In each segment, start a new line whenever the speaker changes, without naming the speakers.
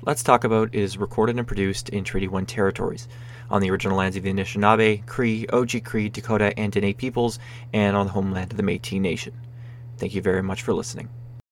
Let's Talk About is recorded and produced in Treaty 1 territories, on the original lands of the Anishinaabe, Cree, Oji-Cree, Dakota, and Dene peoples, and on the homeland of the Métis Nation. Thank you very much for listening.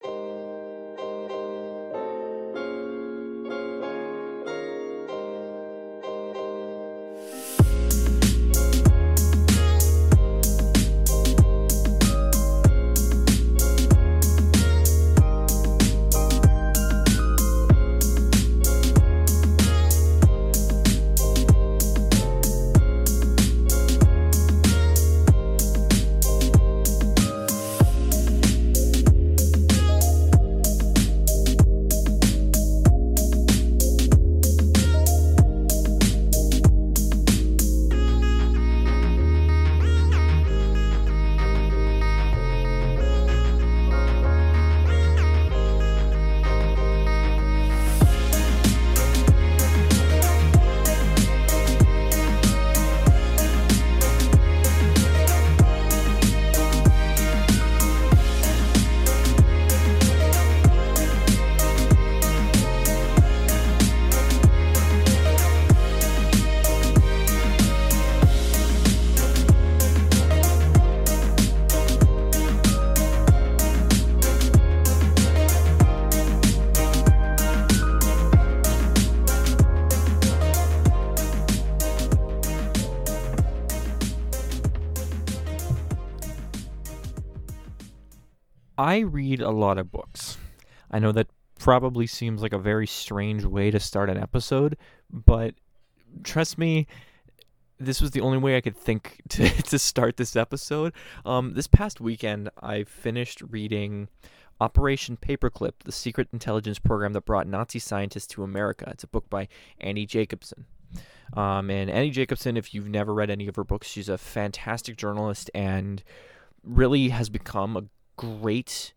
I read a lot of books. I know that probably seems like a very strange way to start an episode, but trust me, this was the only way I could think to start this episode. This past weekend, I finished reading Operation Paperclip, the secret intelligence program that brought Nazi scientists to America. It's a book by Annie Jacobsen. And Annie Jacobsen, if you've never read any of her books, she's a fantastic journalist and really has become a great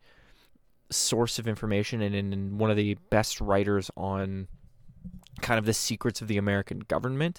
source of information and one of the best writers on kind of the secrets of the American government.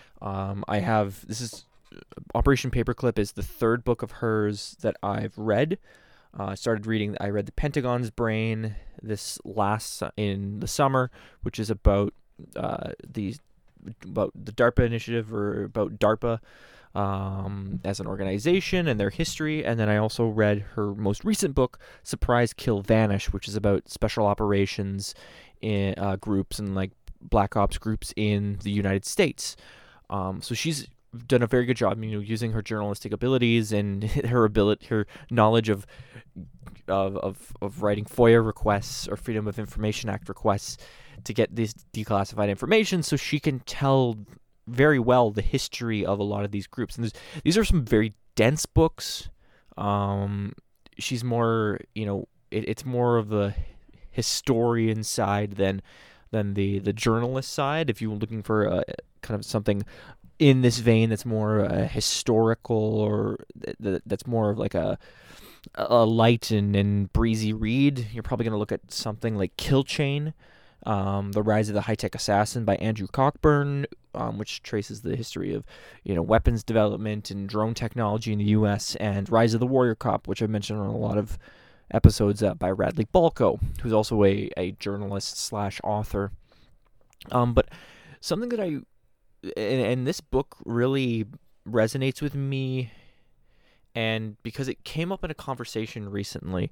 Operation Paperclip is the third book of hers that I've read. I read The Pentagon's Brain in the summer, which is about the DARPA initiative, or about DARPA as an organization and their history. And then I also read her most recent book, Surprise, Kill, Vanish, which is about special operations in groups and like black ops groups in the United States. So she's done a very good job, using her journalistic abilities and her knowledge of writing FOIA requests or Freedom of Information Act requests to get this declassified information, so she can tell very well the history of a lot of these groups. And these are some very dense books. She's more, it's more of the historian side than the journalist side. If you're looking for kind of something in this vein that's more historical, or that's more of like a light and breezy read, you're probably going to look at something like Kill Chain, The Rise of the High-Tech Assassin by Andrew Cockburn, which traces the history of weapons development and drone technology in the U.S., and Rise of the Warrior Cop, which I've mentioned on a lot of episodes, by Radley Balko, who's also a journalist / author. But something that and this book really resonates with me, and because it came up in a conversation recently,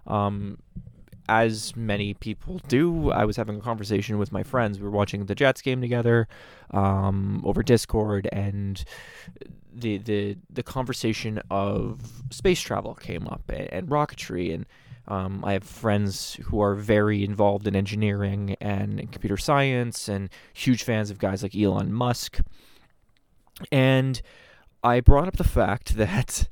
as many people do, I was having a conversation with my friends. We were watching the Jets game together over Discord, and the conversation of space travel came up, and rocketry, and I have friends who are very involved in engineering and computer science and huge fans of guys like Elon Musk. And I brought up the fact that,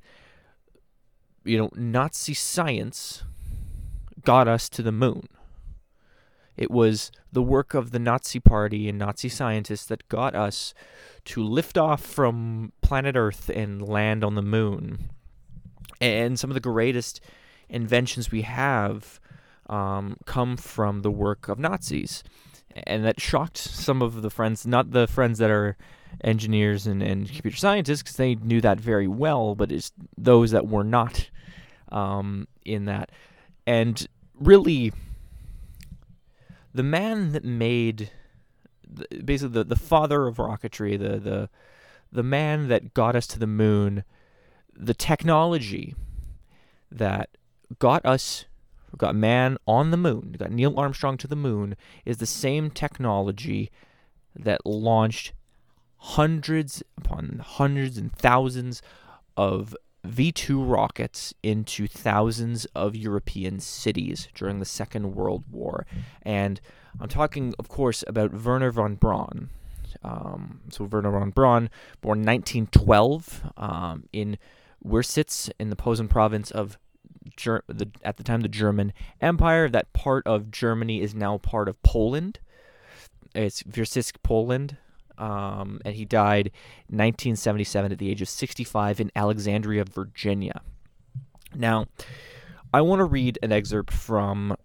Nazi science got us to the moon. It was the work of the Nazi Party and Nazi scientists that got us to lift off from planet Earth and land on the moon. And some of the greatest inventions we have come from the work of Nazis. And that shocked some of the friends, not the friends that are engineers and computer scientists, because they knew that very well, but it's those that were not in that. And really, the man that made, basically the father of rocketry, the man that got us to the moon, the technology that got man on the moon, got Neil Armstrong to the moon, is the same technology that launched hundreds upon hundreds and thousands of V-2 rockets into thousands of European cities during the Second World War. And I'm talking, of course, about Wernher von Braun. So Wernher von Braun, born 1912 in Wiersitz in the Posen province of at the time the German Empire. That part of Germany is now part of Poland. It's Wiersitz, Poland. And he died in 1977 at the age of 65 in Alexandria, Virginia. Now, I want to read an excerpt from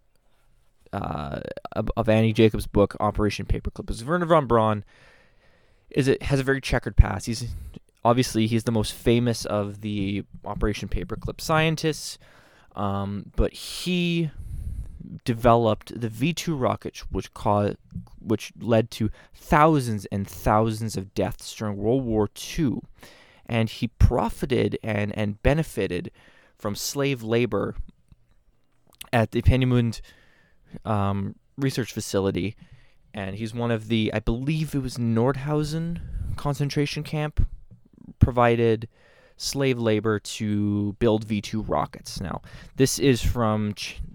of Annie Jacobs' book, Operation Paperclip. Because Wernher von Braun has a very checkered past. He's the most famous of the Operation Paperclip scientists, but he developed the V-2 rocket, which led to thousands and thousands of deaths during World War II, and he profited and benefited from slave labor at the Peenemünde research facility, and he's one of the, I believe it was Nordhausen concentration camp, provided slave labor to build V-2 rockets. Now, this is from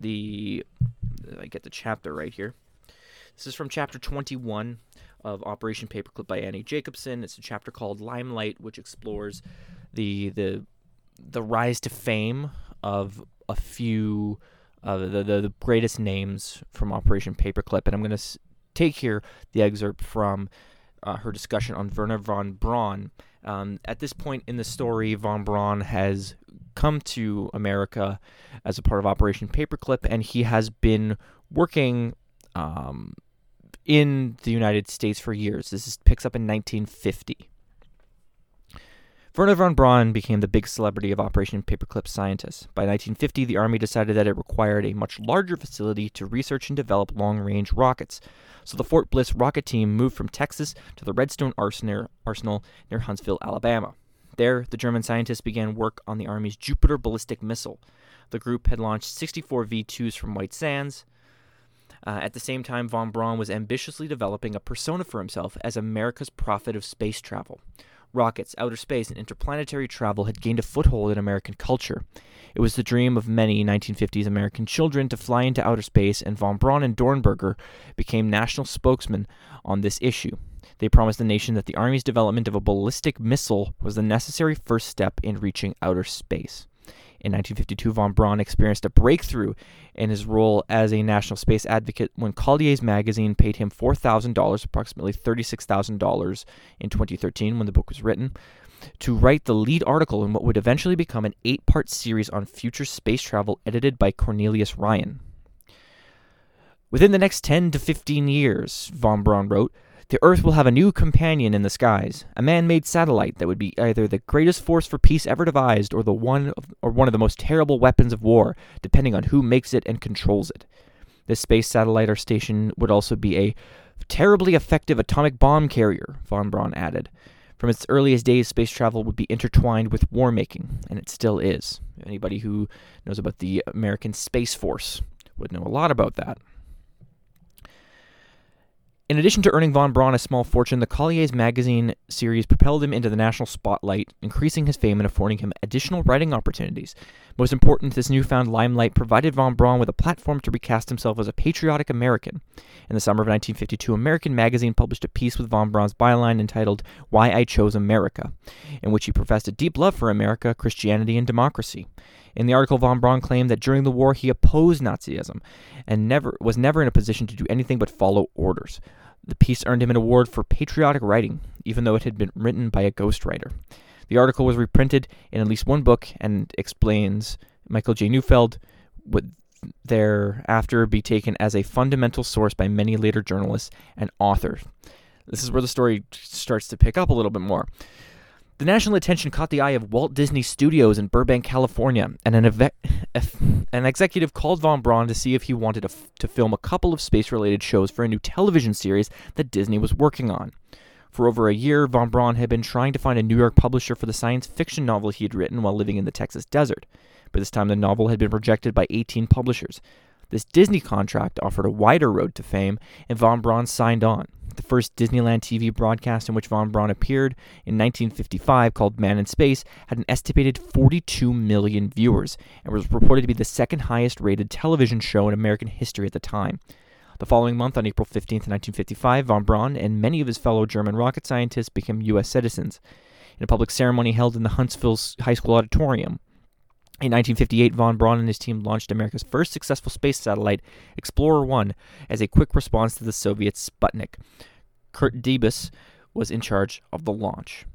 I get the chapter right here. This is from chapter 21 of Operation Paperclip by Annie Jacobsen. It's a chapter called Limelight, which explores the rise to fame of a few of the greatest names from Operation Paperclip. And I'm going to take here the excerpt from her discussion on Wernher von Braun. At this point in the story, von Braun has come to America as a part of Operation Paperclip, and he has been working in the United States for years. This picks up in 1950. Wernher von Braun became the big celebrity of Operation Paperclip scientists. By 1950, the Army decided that it required a much larger facility to research and develop long-range rockets. So the Fort Bliss rocket team moved from Texas to the Redstone Arsenal near Huntsville, Alabama. There, the German scientists began work on the Army's Jupiter ballistic missile. The group had launched 64 V-2s from White Sands. At the same time, von Braun was ambitiously developing a persona for himself as America's prophet of space travel. Rockets, outer space, and interplanetary travel had gained a foothold in American culture. It was the dream of many 1950s American children to fly into outer space, and von Braun and Dornberger became national spokesmen on this issue. They promised the nation that the Army's development of a ballistic missile was the necessary first step in reaching outer space. In 1952, von Braun experienced a breakthrough in his role as a national space advocate when Collier's magazine paid him $4,000, approximately $36,000 in 2013 when the book was written, to write the lead article in what would eventually become an 8-part series on future space travel edited by Cornelius Ryan. Within the next 10 to 15 years, von Braun wrote, the Earth will have a new companion in the skies, a man-made satellite that would be either the greatest force for peace ever devised or one of the most terrible weapons of war, depending on who makes it and controls it. This space satellite or station would also be a terribly effective atomic bomb carrier, von Braun added. From its earliest days, space travel would be intertwined with war-making, and it still is. Anybody who knows about the American Space Force would know a lot about that. In addition to earning von Braun a small fortune, the Collier's magazine series propelled him into the national spotlight, increasing his fame and affording him additional writing opportunities. Most important, this newfound limelight provided von Braun with a platform to recast himself as a patriotic American. In the summer of 1952, American Magazine published a piece with von Braun's byline entitled Why I Chose America, in which he professed a deep love for America, Christianity, and democracy. In the article, von Braun claimed that during the war he opposed Nazism and was never in a position to do anything but follow orders. The piece earned him an award for patriotic writing, even though it had been written by a ghostwriter. The article was reprinted in at least one book and explains Michael J. Neufeld would thereafter be taken as a fundamental source by many later journalists and authors. This is where the story starts to pick up a little bit more. The national attention caught the eye of Walt Disney Studios in Burbank, California, and an executive called von Braun to see if he wanted to film a couple of space-related shows for a new television series that Disney was working on. For over a year, von Braun had been trying to find a New York publisher for the science fiction novel he had written while living in the Texas desert. By this time, the novel had been rejected by 18 publishers. This Disney contract offered a wider road to fame, and von Braun signed on. The first Disneyland TV broadcast in which von Braun appeared in 1955, called Man in Space, had an estimated 42 million viewers and was reported to be the second highest rated television show in American history at the time. The following month, on April 15, 1955, von Braun and many of his fellow German rocket scientists became U.S. citizens. In a public ceremony held in the Huntsville High School auditorium, in 1958, von Braun and his team launched America's first successful space satellite, Explorer 1, as a quick response to the Soviet Sputnik. Kurt Debus was in charge of the launch.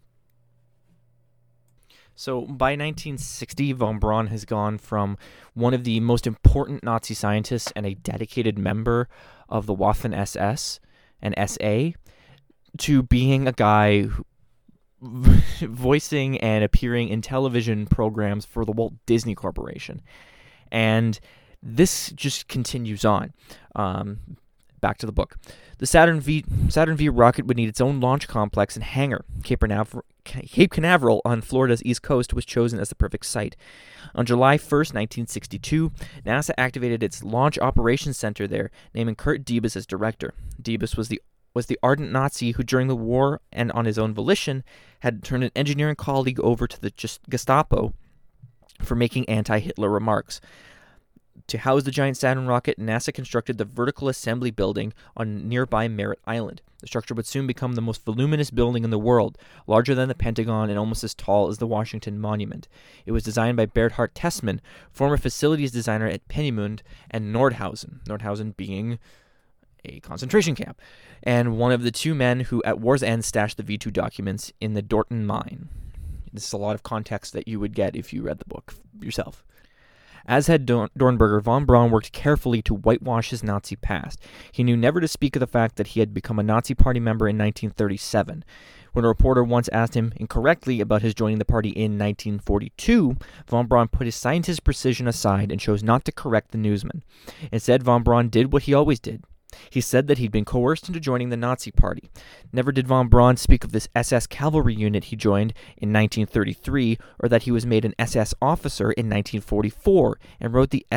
So by 1960, von Braun has gone from one of the most important Nazi scientists and a dedicated member of the Waffen-SS and SA to being a guy who voicing and appearing in television programs for the Walt Disney Corporation. And this just continues on. Back to the book. The Saturn V rocket would need its own launch complex and hangar. Cape Canaveral on Florida's east coast was chosen as the perfect site. On July 1st, 1962, NASA activated its Launch Operations Center there, naming Kurt Debus as director. Debus was the ardent Nazi who, during the war and on his own volition, had turned an engineering colleague over to the Gestapo for making anti-Hitler remarks. To house the giant Saturn rocket, NASA constructed the Vertical Assembly Building on nearby Merritt Island. The structure would soon become the most voluminous building in the world, larger than the Pentagon and almost as tall as the Washington Monument. It was designed by Bernhard Tessmann, former facilities designer at Peenemünde and Nordhausen being a concentration camp, and one of the two men who at war's end stashed the V2 documents in the Dorton mine. This is a lot of context that you would get if you read the book yourself. As had Dornberger, von Braun worked carefully to whitewash his Nazi past. He knew never to speak of the fact that he had become a Nazi Party member in 1937. When a reporter once asked him incorrectly about his joining the party in 1942, von Braun put his scientist precision aside and chose not to correct the newsman. Instead, von Braun did what he always did. He said that he'd been coerced into joining the Nazi Party. Never did von Braun speak of this SS cavalry unit he joined in 1933, or that he was made an SS officer in 1944 and wore the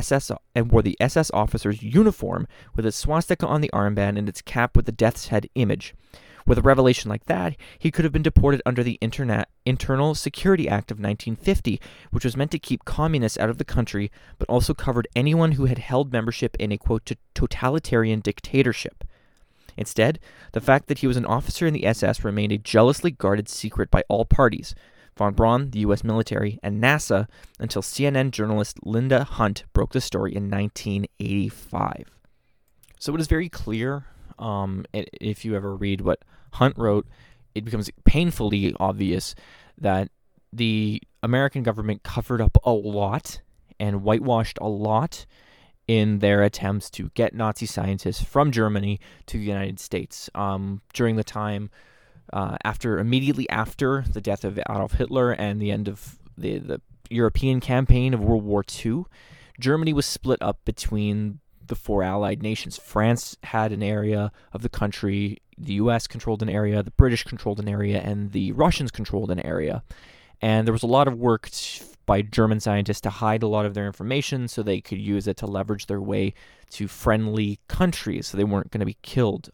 SS officer's uniform with its swastika on the armband and its cap with the death's head image. With a revelation like that, he could have been deported under the Internal Security Act of 1950, which was meant to keep communists out of the country, but also covered anyone who had held membership in a, quote, totalitarian dictatorship. Instead, the fact that he was an officer in the SS remained a jealously guarded secret by all parties, von Braun, the U.S. military, and NASA, until CNN journalist Linda Hunt broke the story in 1985. So it is very clear, if you ever read what Hunt wrote, it becomes painfully obvious that the American government covered up a lot and whitewashed a lot in their attempts to get Nazi scientists from Germany to the United States. During the time immediately after the death of Adolf Hitler and the end of the European campaign of World War II, Germany was split up between the four allied nations. France had an area of the country, the US controlled an area, the British controlled an area, and the Russians controlled an area. And there was a lot of work by German scientists to hide a lot of their information so they could use it to leverage their way to friendly countries so they weren't going to be killed.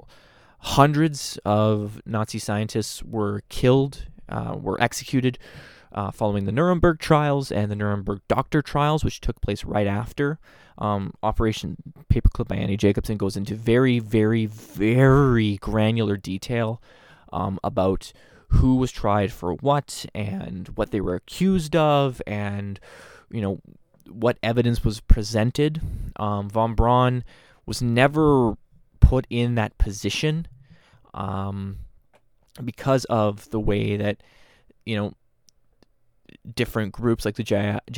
Hundreds of Nazi scientists were killed, were executed following the Nuremberg trials and the Nuremberg doctor trials, which took place right after. Operation Paperclip by Annie Jacobsen goes into very, very, very granular detail about who was tried for what and what they were accused of and, what evidence was presented. Von Braun was never put in that position because of the way that, different groups like the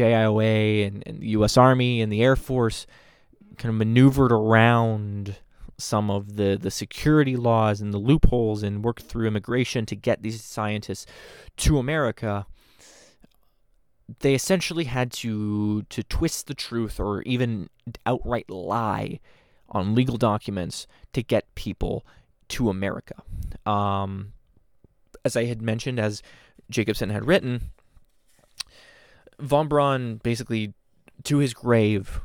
JIOA and the U.S. Army and the Air Force kind of maneuvered around some of the security laws and the loopholes and worked through immigration to get these scientists to America, they essentially had to twist the truth or even outright lie on legal documents to get people to America. As I had mentioned, as Jacobson had written, von Braun basically, to his grave,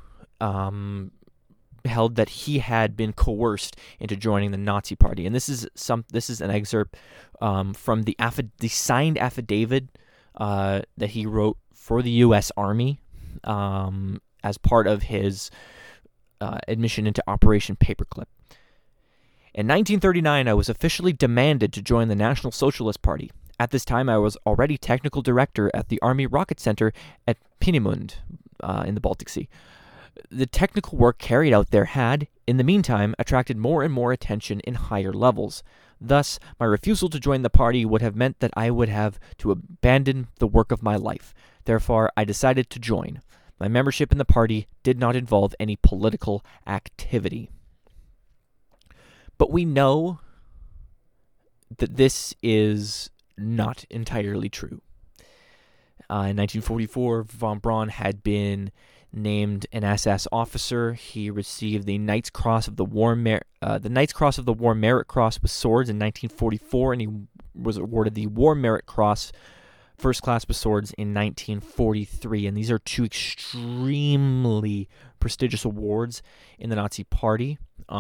held that he had been coerced into joining the Nazi Party, and this is an excerpt from the signed affidavit that he wrote for the U.S. Army as part of his admission into Operation Paperclip. In 1939, I was officially demanded to join the National Socialist Party. At this time, I was already technical director at the Army Rocket Center at Peenemünde in the Baltic Sea. The technical work carried out there had, in the meantime, attracted more and more attention in higher levels. Thus, my refusal to join the party would have meant that I would have to abandon the work of my life. Therefore, I decided to join. My membership in the party did not involve any political activity. But we know that this is not entirely true. In 1944, von Braun had been named an SS officer. He received the Knight's Cross of the War Merit Cross with swords in 1944, and he was awarded the War Merit Cross First Class with swords in 1943. And these are two extremely prestigious awards in the Nazi Party.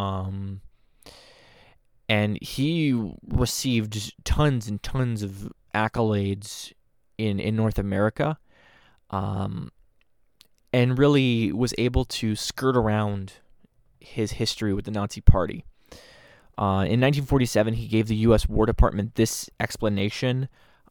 And he received tons and tons of accolades in North America, and really was able to skirt around his history with the Nazi Party. In 1947, he gave the U.S. War Department this explanation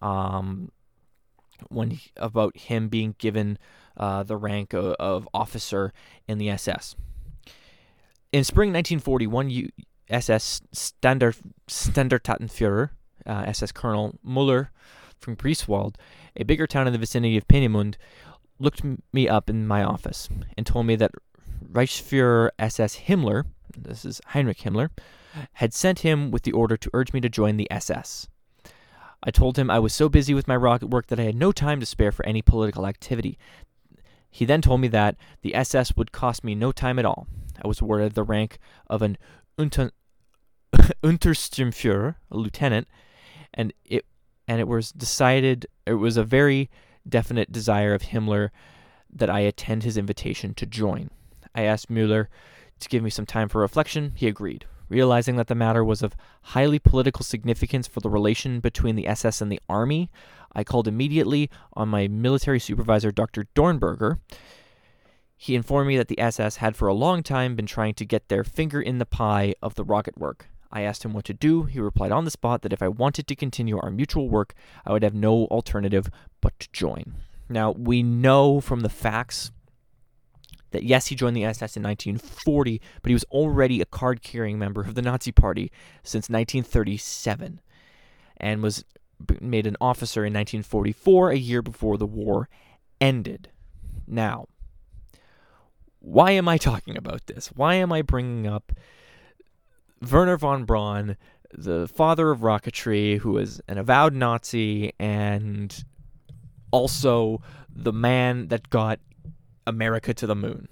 about him being given the rank of officer in the SS. In spring 1941, SS Standartenführer, SS Colonel Müller from Greifswald, a bigger town in the vicinity of Peenemünde, looked me up in my office and told me that Reichsfuhrer SS Himmler, this is Heinrich Himmler, had sent him with the order to urge me to join the SS. I told him I was so busy with my rocket work that I had no time to spare for any political activity. He then told me that the SS would cost me no time at all. I was awarded the rank of an Untersturmführer, a lieutenant, and it was decided, it was a very definite desire of Himmler that I attend his invitation to join. I asked Müller to give me some time for reflection. He agreed. Realizing that the matter was of highly political significance for the relation between the SS and the Army, I called immediately on my military supervisor, Dr. Dornberger. He informed me that the SS had for a long time been trying to get their finger in the pie of the rocket work. I asked him what to do. He replied on the spot that if I wanted to continue our mutual work, I would have no alternative but to join. Now, we know from the facts that yes, he joined the SS in 1940, but he was already a card-carrying member of the Nazi Party since 1937 and was made an officer in 1944, a year before the war ended. Now, why am I talking about this? Why am I bringing up Wernher von Braun, the father of rocketry, who is an avowed Nazi and also the man that got America to the moon?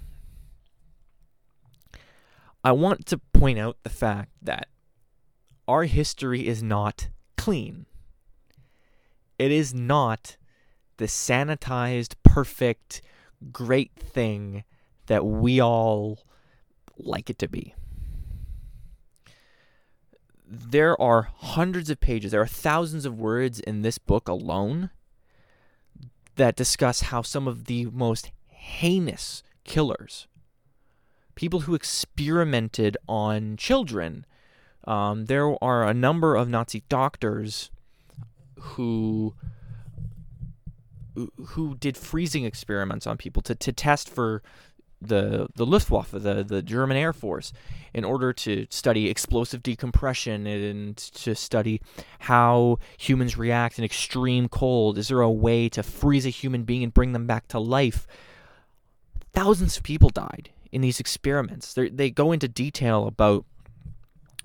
I want to point out the fact that our history is not clean. It is not the sanitized, perfect, great thing that we all like it to be. There are hundreds of pages, there are thousands of words in this book alone that discuss how some of the most heinous killers, people who experimented on children, there are a number of Nazi doctors who did freezing experiments on people to test for the Luftwaffe, the German Air Force, in order to study explosive decompression and to study how humans react in extreme cold. Is there a way to freeze a human being and bring them back to life? Thousands of people died in these experiments. They go into detail about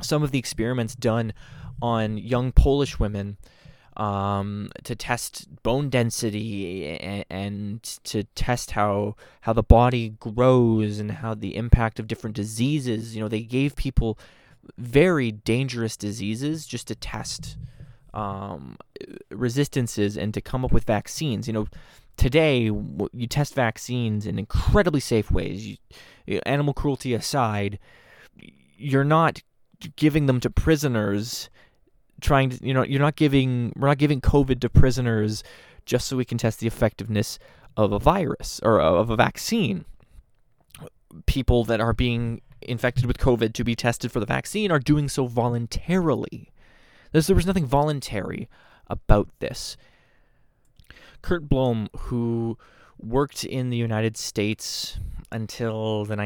some of the experiments done on young Polish women to test bone density and to test how the body grows and how the impact of different diseases. They gave people very dangerous diseases just to test resistances and to come up with vaccines. Today you test vaccines in incredibly safe ways. Animal cruelty aside, you're not giving them to prisoners. We're not giving COVID to prisoners just so we can test the effectiveness of a virus or of a vaccine. People that are being infected with COVID to be tested for the vaccine are doing so voluntarily. There was nothing voluntary about this. Kurt Blohm, who worked in the United States until the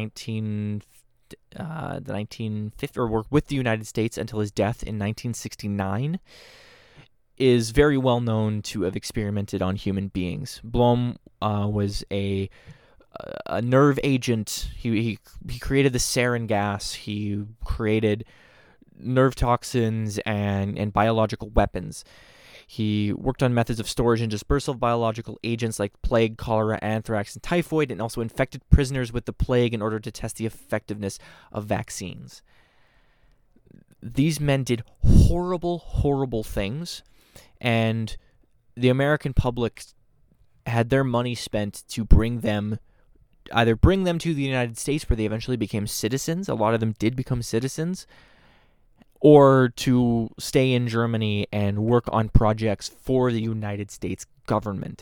1950s, or worked with the United States until his death in 1969, is very well known to have experimented on human beings. Blohm was a nerve agent. He created the sarin gas. He created nerve toxins and biological weapons. He worked on methods of storage and dispersal of biological agents like plague, cholera, anthrax, and typhoid, and also infected prisoners with the plague in order to test the effectiveness of vaccines. These men did horrible, horrible things, and the American public had their money spent to either bring them to the United States, where they eventually became citizens. A lot of them did become citizens, or to stay in Germany and work on projects for the United States government.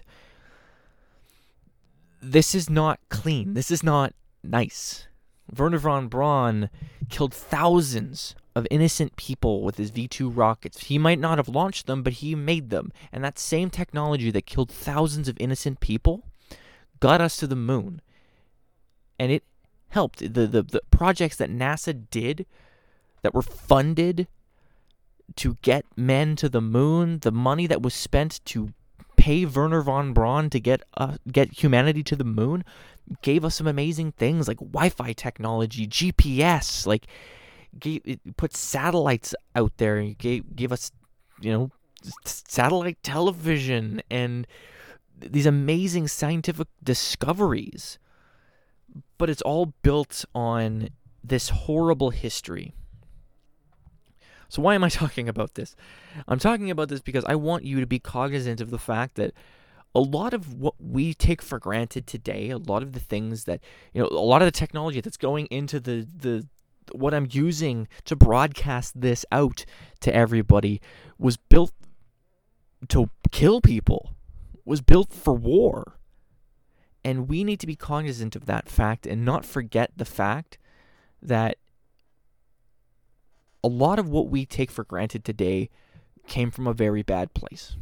This is not clean. This is not nice. Wernher von Braun killed thousands of innocent people with his V-2 rockets. He might not have launched them, but he made them. And that same technology that killed thousands of innocent people got us to the moon. And it helped. The projects that NASA did that were funded to get men to the moon, the money that was spent to pay Wernher von Braun to get humanity to the moon, gave us some amazing things like Wi-Fi technology, GPS, put satellites out there, and gave us, satellite television and these amazing scientific discoveries. But it's all built on this horrible history. So why am I talking about this? I'm talking about this because I want you to be cognizant of the fact that a lot of what we take for granted today, a lot of the things that, a lot of the technology that's going into the what I'm using to broadcast this out to everybody was built to kill people, was built for war. And we need to be cognizant of that fact and not forget the fact that a lot of what we take for granted today came from a very bad place.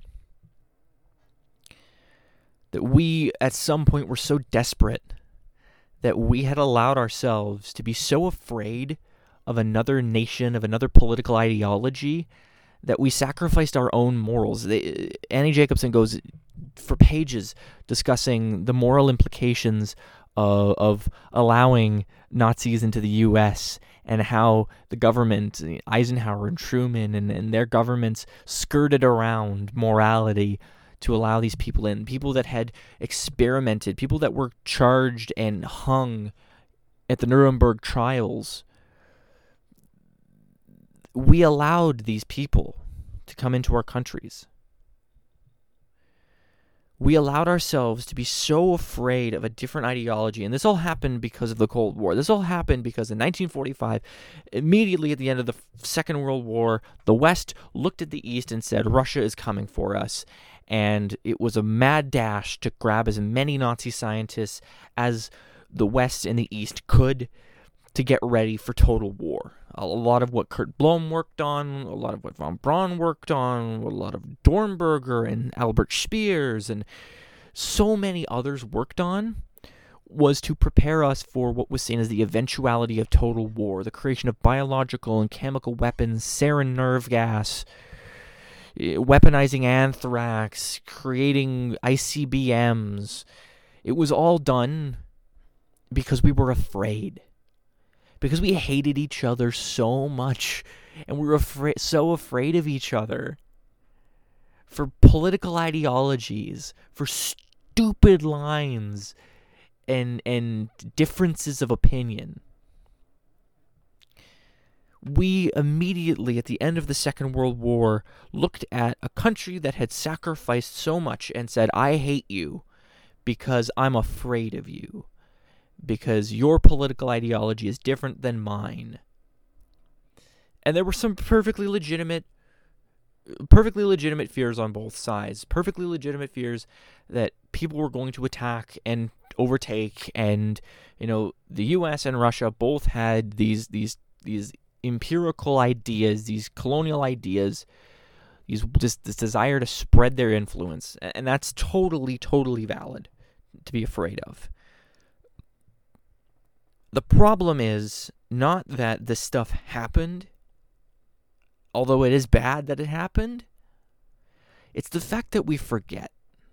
That we, at some point, were so desperate that we had allowed ourselves to be so afraid of another nation, of another political ideology, that we sacrificed our own morals. Annie Jacobsen goes for pages discussing the moral implications of allowing Nazis into the U.S. and how the government, Eisenhower and Truman and their governments skirted around morality to allow these people in. People that had experimented, people that were charged and hung at the Nuremberg trials. We allowed these people to come into our countries. We allowed ourselves to be so afraid of a different ideology, and this all happened because of the Cold War. This all happened because in 1945, immediately at the end of the Second World War, the West looked at the East and said, Russia is coming for us, and it was a mad dash to grab as many Nazi scientists as the West and the East could to get ready for total war. A lot of what Kurt Blohm worked on, a lot of what von Braun worked on, a lot of Dornberger and Albert Speers and so many others worked on was to prepare us for what was seen as the eventuality of total war, the creation of biological and chemical weapons, sarin nerve gas, weaponizing anthrax, creating ICBMs. It was all done because we were afraid. because we hated each other so much, and we were so afraid of each other for political ideologies, for stupid lines and differences of opinion. We immediately, at the end of the Second World War, looked at a country that had sacrificed so much and said, I hate you because I'm afraid of you, because your political ideology is different than mine. And there were some perfectly legitimate fears on both sides, perfectly legitimate fears that people were going to attack and overtake, and the US and Russia both had these empirical ideas, these colonial ideas, this desire to spread their influence, and that's totally valid to be afraid of. The problem is not that this stuff happened, although it is bad that it happened. It's the fact that we forget.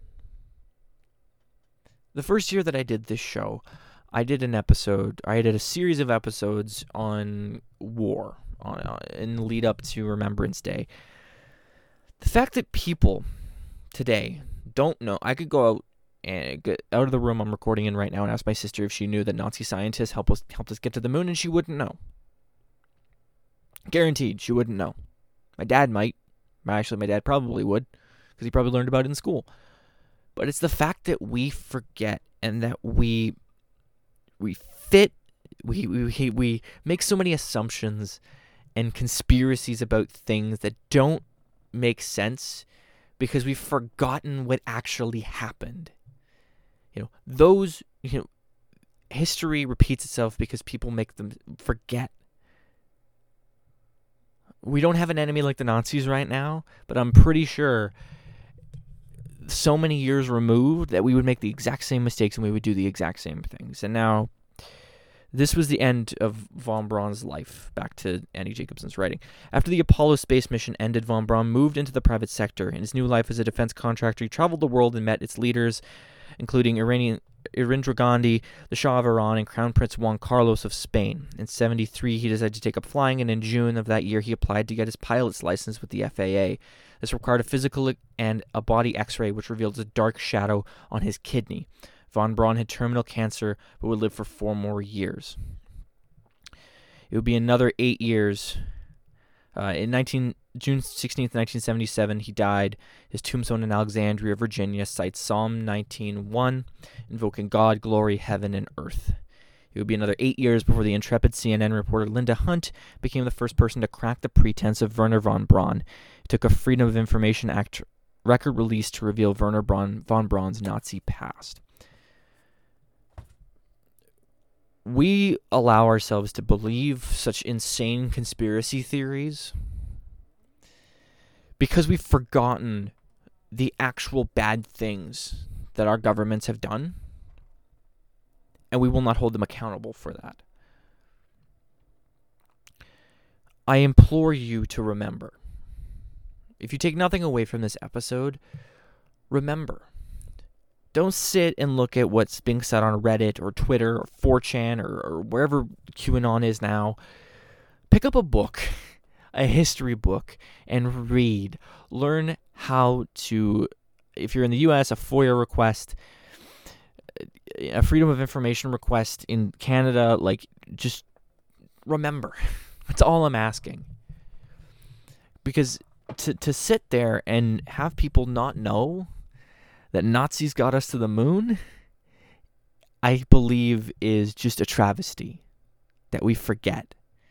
The first year that I did this show, I did a series of episodes on war, in the lead up to Remembrance Day. The fact that people today don't know, I could go out and get out of the room I'm recording in right now and ask my sister if she knew that Nazi scientists helped us get to the moon, and she wouldn't know. Guaranteed, she wouldn't know. My dad might. Actually, my dad probably would, because he probably learned about it in school. But it's the fact that we forget, and that we make so many assumptions and conspiracies about things that don't make sense because we've forgotten what actually happened. History repeats itself because people make them forget. We don't have an enemy like the Nazis right now, but I'm pretty sure so many years removed that we would make the exact same mistakes and we would do the exact same things. And now, this was the end of von Braun's life, back to Andy Jacobson's writing. After the Apollo space mission ended, von Braun moved into the private sector. In his new life as a defense contractor, he traveled the world and met its leaders, including Narendra Gandhi, the Shah of Iran, and Crown Prince Juan Carlos of Spain. In 1973, he decided to take up flying, and in June of that year, he applied to get his pilot's license with the FAA. This required a physical and a body x-ray, which revealed a dark shadow on his kidney. Von Braun had terminal cancer, but would live for 4 more years. It would be another 8 years. June 16th, 1977, he died. His tombstone in Alexandria, Virginia, cites Psalm 19:1, invoking God, glory, heaven, and earth. It would be another 8 years before the intrepid CNN reporter Linda Hunt became the first person to crack the pretense of Wernher von Braun. It took a Freedom of Information Act record release to reveal Wernher von Braun's Nazi past. We allow ourselves to believe such insane conspiracy theories because we've forgotten the actual bad things that our governments have done, and we will not hold them accountable for that. I implore you to remember. If you take nothing away from this episode, remember. Don't sit and look at what's being said on Reddit or Twitter or 4chan or wherever QAnon is now. Pick up a book, a history book, and read. Learn how to, if you're in the US, a FOIA request, a Freedom of Information request in Canada, just remember. That's all I'm asking. Because to sit there and have people not know that Nazis got us to the moon, I believe is just a travesty that we forget.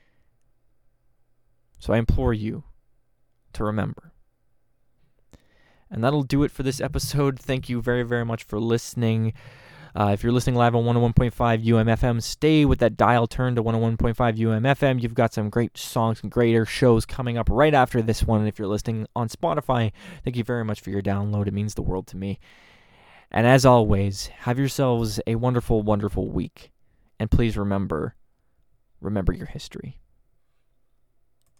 So I implore you to remember. And that'll do it for this episode. Thank you very, very much for listening. If you're listening live on 101.5 UMFM, stay with that dial turned to 101.5 UMFM. You've got some great songs and greater shows coming up right after this one. And if you're listening on Spotify, thank you very much for your download. It means the world to me. And as always, have yourselves a wonderful, wonderful week. And please remember your history.